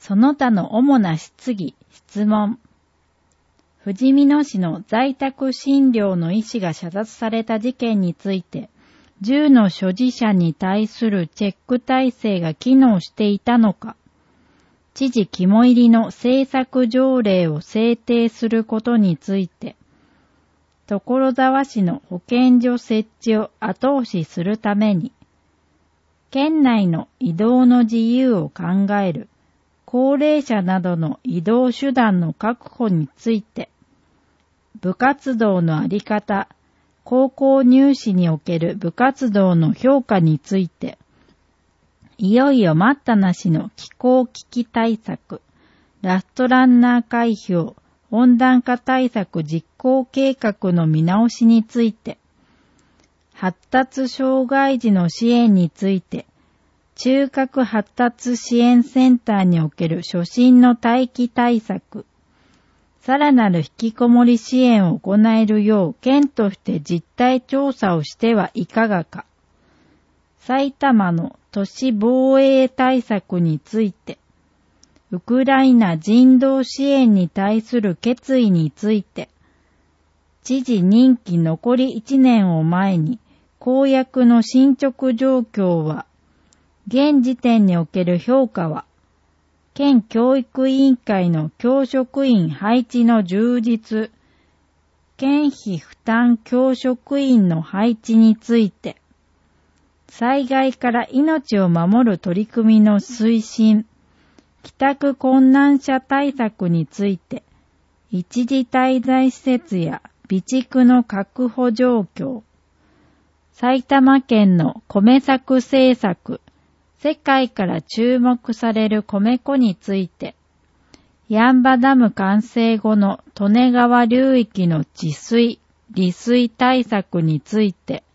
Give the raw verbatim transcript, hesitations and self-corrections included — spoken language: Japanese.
その他の主な質疑、質問。ふじみ野市の在宅診療の医師が射殺された事件について、銃の所持者に対するチェック体制が機能していたのか、知事肝入りの政策条例を制定することについて、所沢市の保健所設置を後押しするために、県内の移動の自由を考える高齢者などの移動手段の確保について、部活動のあり方、高校入試における部活動の評価について、いよいよ待ったなしの気候危機対策、ラストランナー開票、温暖化対策実行計画の見直しについて、発達障害児の支援について、中核発達支援センターにおける初診の待機対策、さらなる引きこもり支援を行えるよう県として実態調査をしてはいかがか。埼玉の都市防衛対策について、ウクライナ人道支援に対する決意について、知事任期残りいちねんを前に公約の進捗状況は、現時点における評価は、県教育委員会の教職員配置の充実、県費負担教職員の配置について、災害から命を守る取り組みの推進、帰宅困難者対策について、一時滞在施設や備蓄の確保状況、埼玉県の米作政策、世界から注目される米粉について、八ッ場ダム完成後の利根川流域の治水、利水対策について、